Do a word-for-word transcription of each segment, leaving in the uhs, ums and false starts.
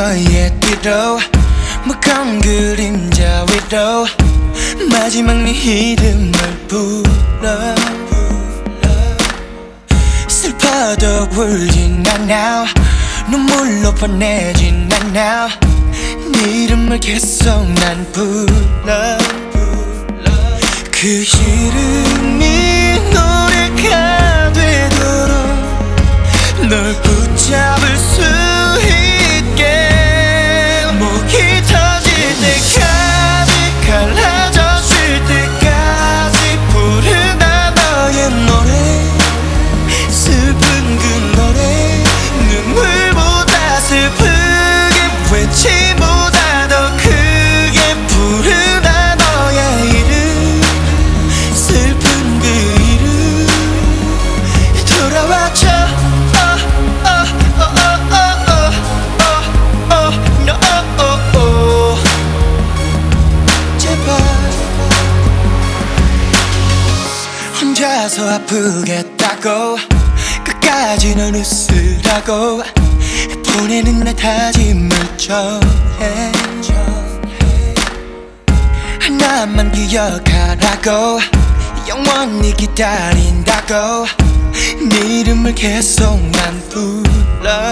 너의 뒤로 무거운 그림자 위로 마지막 네 이름을 불러 슬퍼도 울진 않아 눈물로 뻔내진 않아 네 이름을 계속 난 불러 그 이름이 노래가 되도록 널 붙잡을 수 있게 목이 터질 때까지 갈라져질 때까지 부르다 너의 노래 슬픈 그 노래 눈물보다 슬프게 외침보다 더 크게 부르다 너의 이름 슬픈 그 이름 돌아와줘 혼자서 아프겠다고 끝까지는 웃으라고 보내는 날 다짐을 전해 하나만 기억하라고 영원히 기다린다고 네 이름을 계속 난 불러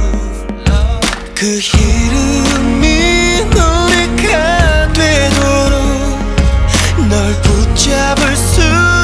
그 이름이 노래가 되도록 널 붙잡을 수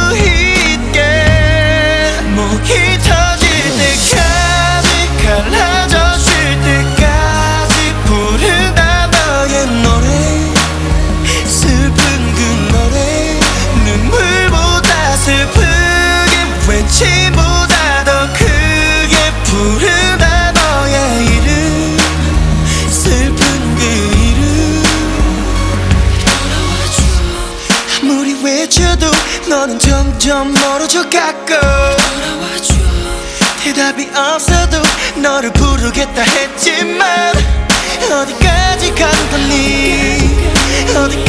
있게 목이 터질 때까지 갈라져질 때까지 부르다 너의 노래 슬픈 그 노래 눈물보다 슬프게 외침보다 더 크게 부르다 너의 이름 슬픈 그 이름 아무리 외쳐도 너는 점점 멀어져 가고 대답이 없어도 너를 부르겠다 했지만 어디까지 간 거니 어디